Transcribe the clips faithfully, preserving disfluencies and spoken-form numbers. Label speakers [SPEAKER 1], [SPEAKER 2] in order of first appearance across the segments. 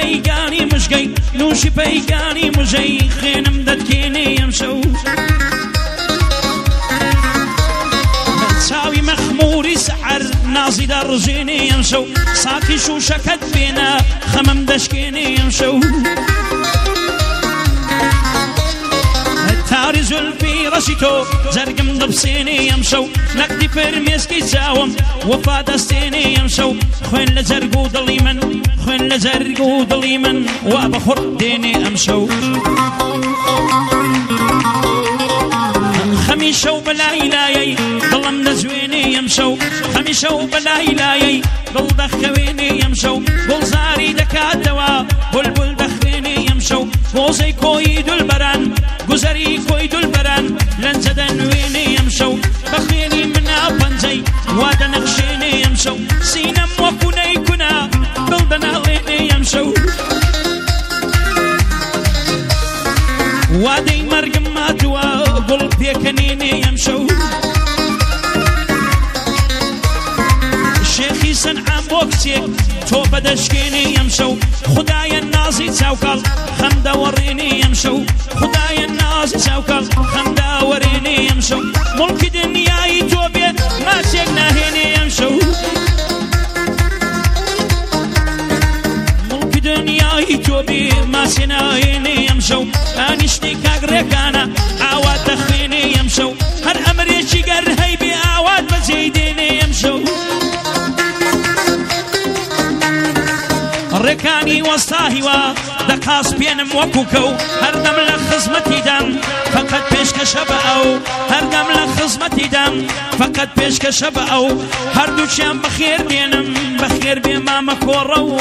[SPEAKER 1] پەیگانی مژگەی نوشی پەیگانی مژەی خوێنم دەتکێنێ ئەمشەو چاوی مەخموری سەحەر نازی دەڕژێنێ ئەمشەو ساکی شوشەکەت بێنە خەمم دەشکێنێ ئەمشەو تاری زولفی ڕەشی تۆ جەرگم دەبسێنێ ئەمشەو نەقدی فرمێسکی چاوم وەفا دەستێنێ ئەمشەو خوێن لە جەرگ و دڵی من خوێن لە جەرگ و دڵی من وا بەخوڕ دێنێ ئەمشەو خەمی شەو بەلای لایەی دڵم دەجوێنێ ئەمشەو خەمی شەو بەلای لایەی دڵ دەخەوێنێ ئەمشەو گوڵزاری دەکاتەوە بولبول دەخوێنێ ئەمشەو گۆزەی کۆی دولبەران گوزەری کۆی دولبەران لەنجە دەنوێنێ ئەمشەو بە خوێنی منا پەنجەی وا دەنەخشێنێ ئەمشەو سینەم وەکو نەیکونا دڵ دەناڵێنێ ئەمشەو وادەی مەرگم ماتووە گوڵ پێکەنێنێ ئەمشەو شێخی سەنعام بۆ کچێک تۆ بەدەشکێنێ ئەمشەو خودایە نازی چاوکاڵ خەم دەوەڕێنێ ئەمشەو خودایە نازی چاوکاڵ خەم داوەڕێنێ ئەمشەو موڵکی دنیایی تۆ بێ ماچێک ناهێنێ ئەمشەو موڵکی دنیایی تۆ بێ ماچێ ناهێنێ ئەمشەو ئانیشتی کاگڕێکانە ئاوات دەخوێنێ ئەمشەو هەر ئەمرێکی گەر هەی بێ ئاوات بەجێی دێنێ ئەمشەو ڕێکانی وەستاهیوە دەقاس پێنم وەکو کەو هەردەم لە خزمەتی دەم فەقەت پێشکەشە بە ئەو هەردەم لە خزمەتی دەم فەقەت پێشکەشە بە ئەو هەردووچیان بەخێر بێنم بەخێر بێ مامە کۆڕە و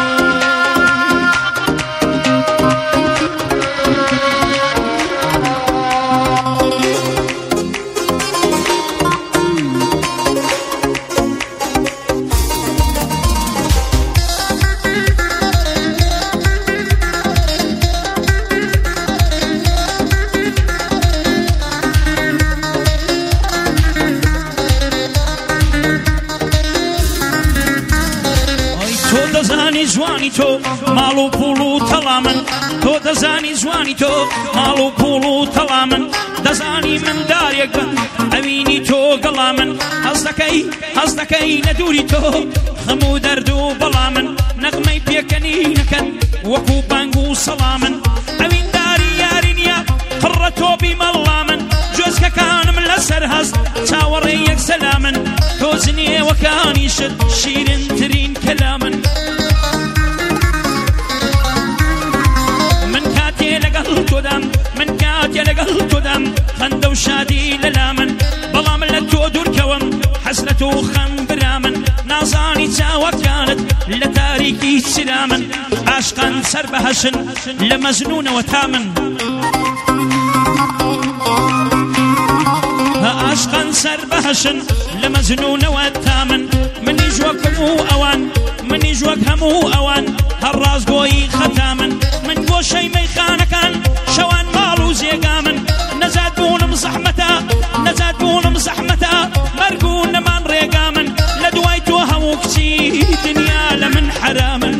[SPEAKER 1] جوانی تۆ ماڵ و پوڵ و تەڵا من تۆ دەزانی جوانی تۆ ماڵ و پوڵ و تەڵا من دەزانی من دارێک بن ئەوینی تۆ گەڵا من هەز دەکەی هەز دەکەی لە دووری تۆ خەم و دەرد و بەڵا من نەغمەی پێکەنینەکەن وەکو بانگ و سەڵا من ئەوین داری یاری نییە قڕە تۆبی مەڵا من جۆزکەکانم لەسەر هەست چاوەڕێ یەک سەلا من تۆ جنێوەکانیشت شیرنترین کەلا من من کاتێ لەگەڵ تۆدام خەندە و شادی لەلا من بەڵام لە تۆ دوورکەوم حەسرەت و خەم برا من نازانی چاوەکانت لە تاریکی چرا من عاشقان سەر بەهەشن لە مەزنونەوە تا من عاشقان سەر بەهەشن لە مەزنونەوە تا من منیش وەکم و ئەوان منیش وەک هەموو ئەوان هەر ڕازگۆیی خەتا من من گۆشەی مەیخانەکان شەوان ماڵ و جێگا من نەجات بوونم زەحمەتە نەجات بوونم زەحمەتە مەرگ و نەمان ڕێگا من لە دوای تۆ هەموو کچی دنیا لە من حرامن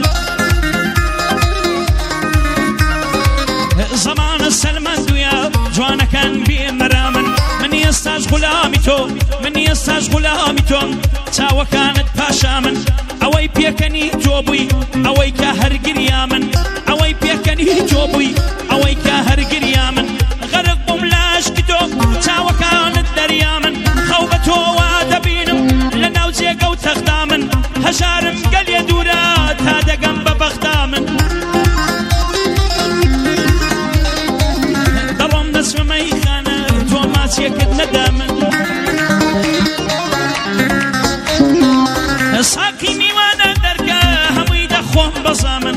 [SPEAKER 1] زەمانە سەلمەندویە جوانەکان بێمەرا من منی ئێستاش غولامی تۆ منی ئێستاش غولامی تۆم چاوەکانت پاشا من ئەوەی پێکەنی تۆ بووی ئەوەی کە هەرگریا من ئەوەی پێکەنی تۆ بووی ئەوەی کە هەرگریا من غەرق بووم لە عاشقی تۆ چاوەکانت دەریا من خەو بە تۆ وا دەبینم لە ناو جێگە و تەختا من هەژارم گەلێ دوورە تا دەگەم بە بەختا من دەڕۆم دەچمە مەیخانە تۆ ماچێکت نەدا من ساقی میوانە دەرگا هەمووی دەخۆم بەزا من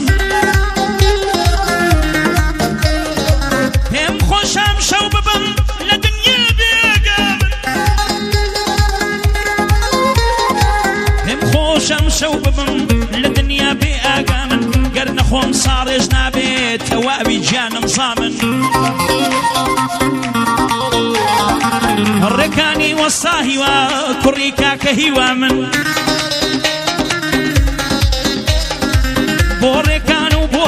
[SPEAKER 1] پێم خۆشام شەو ببم لە دنیا بێگا من پێم خۆشام شەو ببم لە دنیا بێ ئاگا من گەر نەخۆم ساڵێژ نابێت تەواوی گیانم زامن ڕێکانی وەستا هیوا کوڕی کاکە هیوا من بۆ ڕێکان و بۆ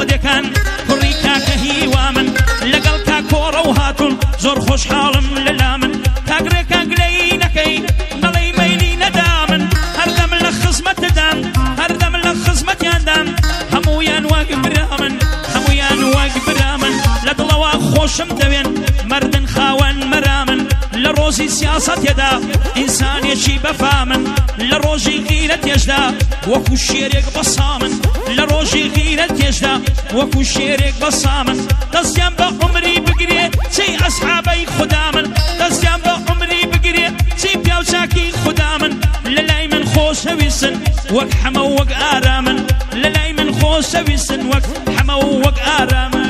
[SPEAKER 1] زۆر خۆشحاڵم لەلا من کاگرێکە گلەیینەکەی نەڵێی مەیلی نەدامن هەردەم لە خزمەتدام هەردەم لە خزمەتیاندام هەموویان وەک برا من هەموویان وەک برا من لە دڵەوە خۆشم دەوێن مردن خاوەن مەرا من لە ڕۆژی سیاسەتێدا ئینسانێکی بەفا من لە ڕۆژی غیرەت تێشدا وەکو شێرێک بەسا من لە ڕۆژی غیرەت تێشدا وەکو شێرێک بەسا من دەستیان بە عمری بگرێ چی ئەسحابەی خودا من دەستیان بە عمری بگرێ چی پیاوچاکی خودا من لە لای من خۆشەویستن وەک حەمە و وەک ئارامن لە لای من خۆشەویستن وەک حەمە و وەک ئارامن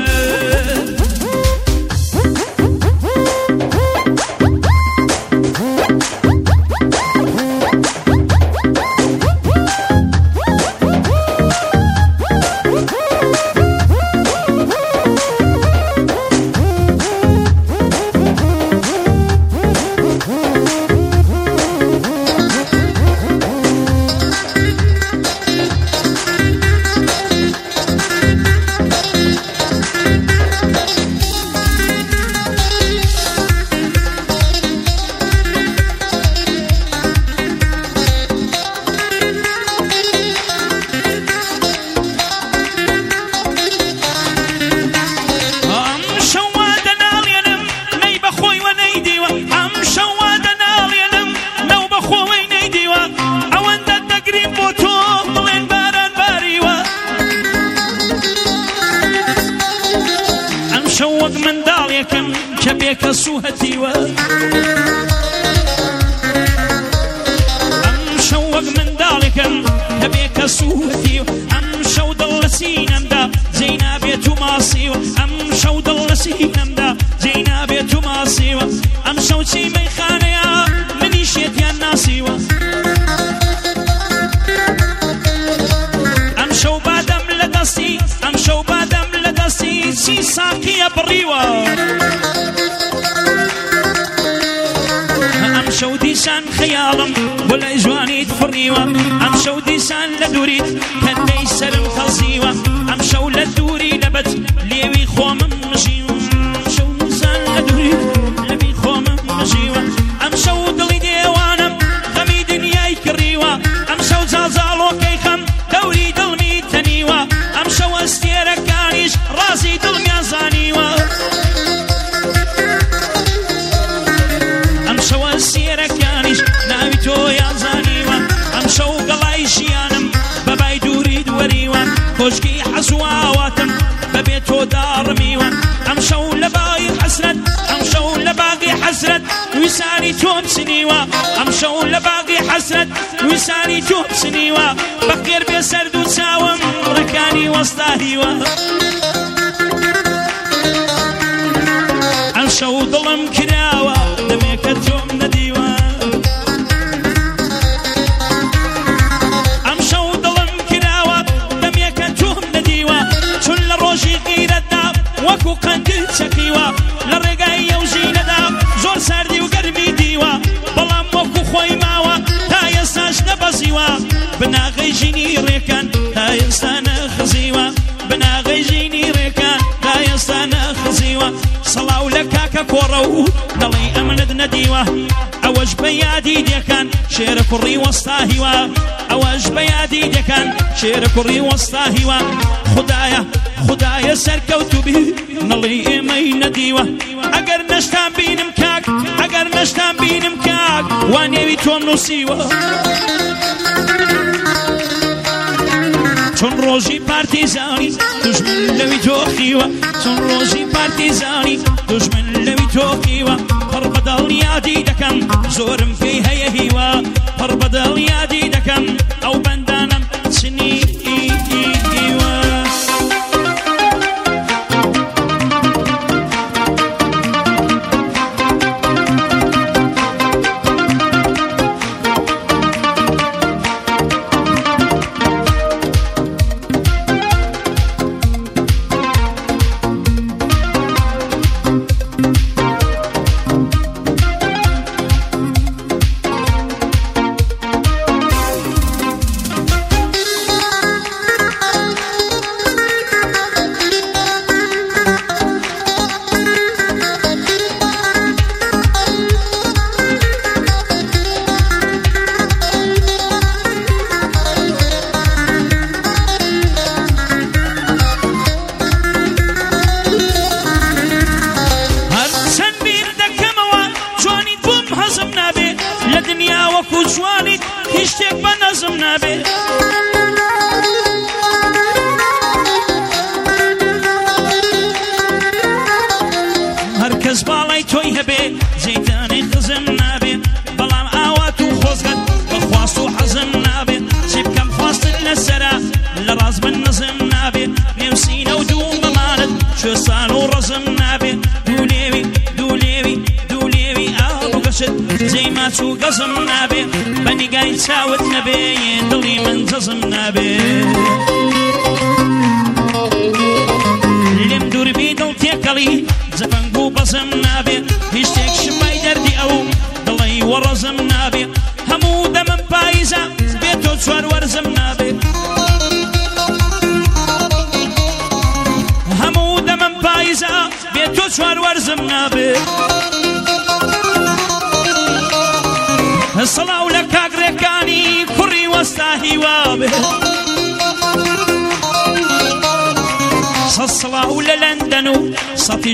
[SPEAKER 1] كسوهتيوة أمشوق من ذلك هبيك سوهتيوة أمشو ضل سينم دا زينا بيتو ماصيوة أمشو ضل سينم دا زينا بيتو ماصيوة أمشو تي ميخانيا مني شيت يا ناسيوة أمشو بادم لدستي أمشو بادم لدستي سي ساقي بريوة أمشو ديسان خيالم ولا جواني تفريوة أمشو ديسان لدوريت كان ليس المخلصيوة أمشو لدوري لبت ليوي خوم مجيوة أمشو ديسان لدوريت لبي خوم مجيوة أمشو دلي ديوانم غمي دنياي كريوة أمشو زازالو كيخم دوري دلمي تنيوة أمشو استيرك كانيش راسي دلمي زانيوة سيرك يانيش ناوي تو يا زانيوان أمشو قلاي شيانم بباي دوري دوريوان كوشكي حسواواتم ببيتو دار ميوان أمشو لباقي حسرت أمشو لباقي حسرت ويساني توم سنيوا أمشو لباقي حسرت ويساني توم سنيوا بخير بسرد وساوم ركاني وسطاهيوا أمشو ظلم كراوة دميك توم نديوا أمشو ظلم كراوة دميك توم نديوا شل روجي غير الداب وكو قندل شكيوا للرقاية وزين داب زور ساردي وقربي ديوا بلام وكو خوي ماوا تا يستاش نبزيوا بنا غيجيني ريكان تا يستانا خزيوا بنا غيجيني ريكان تا يستانا خزيوا صلاو لكاكا كورو دلي أمند نديوة أوج بيادي ديكان شير كوري وسطاهيوا أوج بيادي ديكان شير كوري وسطاهيوا خدايا خدايا سركوتو به نلي إمي نديوة أقر نشتان بينم كاك أقر نشتان بينم كاك وانيوي توم نسيوة چون روزی پارتیزانی دشمن لوی تو خیوا چون روزی پارتیزانی دشمن لوی تو خیوا پر بدل یادی دکم زورم فی هی هیوا پر بدل یادی دکم او بندانم سنی ایوا نابێ هەرکەس باڵای تۆی هەبێ جەیدانی خزم نابێ بەڵام ئاوات و خۆزگەت بەخواست و حەزم نابێ چی بکەم خواستت لەسەرا لە ڕاست بن نزم نابێ نێوسینە و دوو مەمانت کوێستان و ڕەزم نابێ دوولێوی دوولێوی دوولێوی ئاو گەشت جێی ماچ و گەزم نابێ بە نیگای چاوت نەبێ دڵی من جەزم نابێ لێم دووربی دڵ تێکەڵی جەفەنگ و بەزم نابێ هیچ شتێک شمای دەردی ئەو دڵی وەڕەزم نابێ هەموو دەمم پاییزە بێ تۆ چوار وەرزم نابێ هەموو دەمم پاییزە بێ تۆ چوار وەرزم نابێ سەڵاو لە کاگرێکانی کوڕی وەستا هیوا بێ سەد سەڵاو لە لەندەن و سەتی